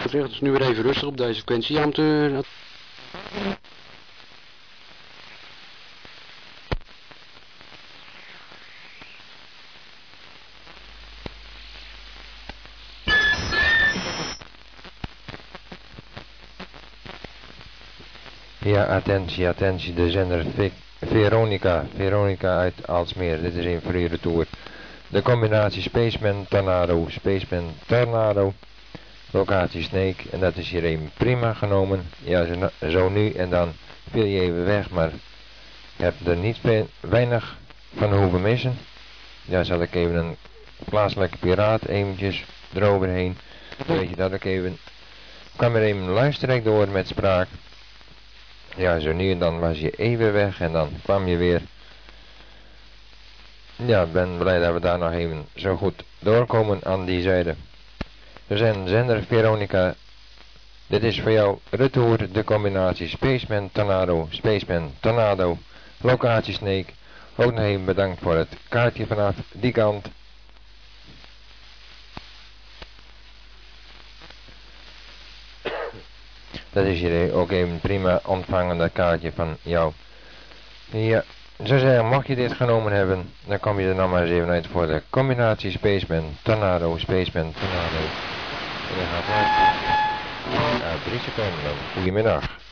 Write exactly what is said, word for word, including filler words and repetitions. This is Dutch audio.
Het is nu weer even rustig op deze frequentie. Ja, om te... Ja, attentie, attentie, de zender Ve Veronica, Veronica uit Aalsmeer. Dit is een voor u retour. De combinatie Spaceman Tornado, Spaceman Tornado, locatie Snake, en dat is hier even prima genomen. Ja, zo, zo nu en dan viel je even weg, maar je hebt er niet weinig van hoeven missen. Ja, zal ik even een plaatselijke piraat eventjes eroverheen. Dan weet je dat ik even, kwam er even een luisterrek door met spraak. Ja, zo nu en dan was je even weg en dan kwam je weer. Ja, ik ben blij dat we daar nog even zo goed doorkomen aan die zijde. We zijn zender Veronica. Dit is voor jou retour de combinatie Spaceman Tornado, Spaceman Tornado, locatie Snake. Ook nog even bedankt voor het kaartje vanaf die kant. Dat is hier ook even prima ontvangen, dat kaartje van jou. Ja, zo zeggen, mocht je dit genomen hebben, dan kom je er nog maar eens even uit voor de combinatie Spaceman Tornado, Spaceman Tornado. En dan gaat het. Ja, drie seconden dan. Goedemiddag.